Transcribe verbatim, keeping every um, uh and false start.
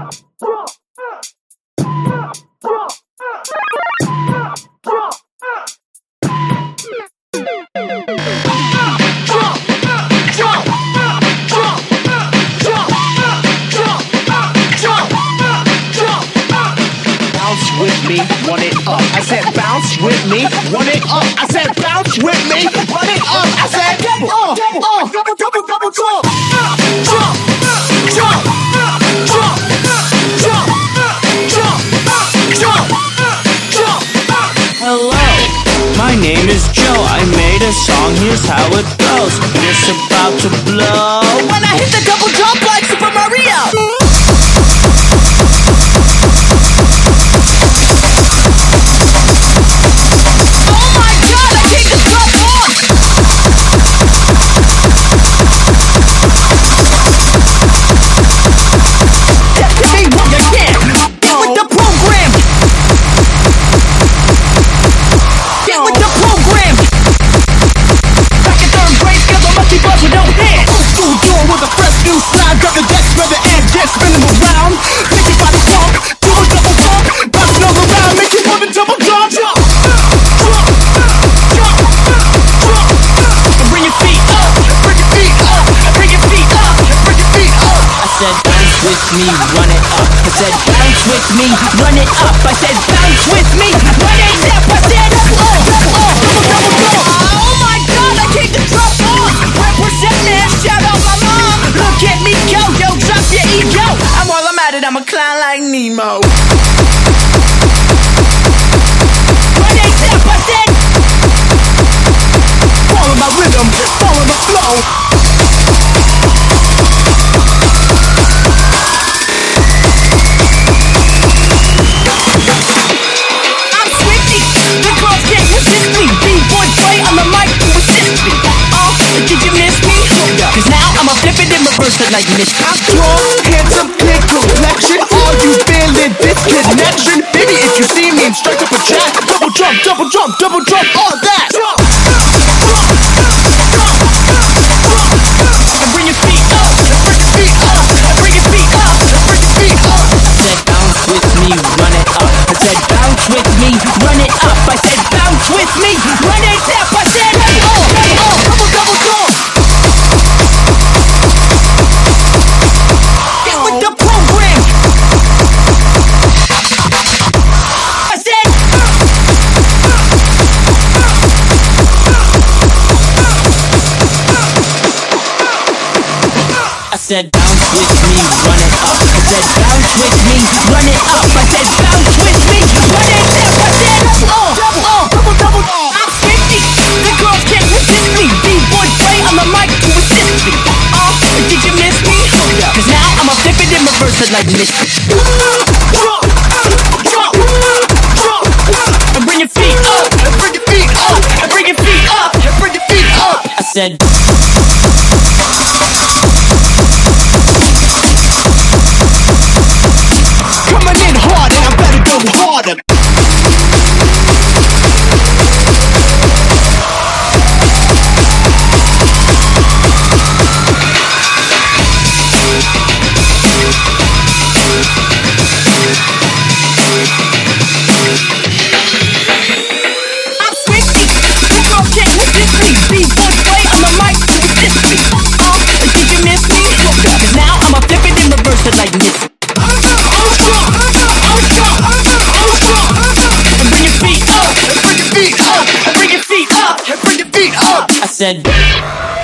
With me, run it up. I said bounce with me, run it up. I said bounce with me, run it up. I said double, uh, uh, double, double, double jump, jump, jump, jump, jump, jump, jump, jump. Hello, my name is Joe. I made a song. Here's how it goes. It's about to blow when I hit the double jump like Super Mario. Me, run it up. I said bounce with me, run it up. I said bounce with me, run it up. I said oh, oh, double, double, double. Oh my God, I kicked the drum off. Representing, shout out my mom. Look at me go, yo, drop your ego. I'm all I'm at it, I'm a clown like Nemo. Run it up, I said. Follow my rhythm, follow the flow. Like Miss I'm strong, handsome, clear complexion. Are you feeling this connection? Baby, if you see me and strike up a track, double jump, double jump, double jump, all that. Jump, jump, jump, jump. And bring your feet up, and bring your feet up, and bring your feet up, and bring your feet up. I said bounce with me, run it up. I said bounce with me, run it up. I said bounce with me, run it up. I said oh, oh, double, double, jump. I said bounce with me, run it up. I said bounce with me, run it up. I said bounce with me, run it up. I said oh, double, oh, double, double. I'm fifty. The girls can't resist me. B-boy play on the mic to assist me. Oh, did you miss me? Cause now I'ma flip it and reverse it like Misty. Jump, jump, jump, and bring your feet up, and bring your feet up, and bring your feet up, and bring your feet up. I said. Coming in hard and I better go harder. I'm fifty. The girl can't resist me. B-boy play on the mic to assist me. Oh, did you miss me? Cause now I'ma flip it and reverse it like this. I said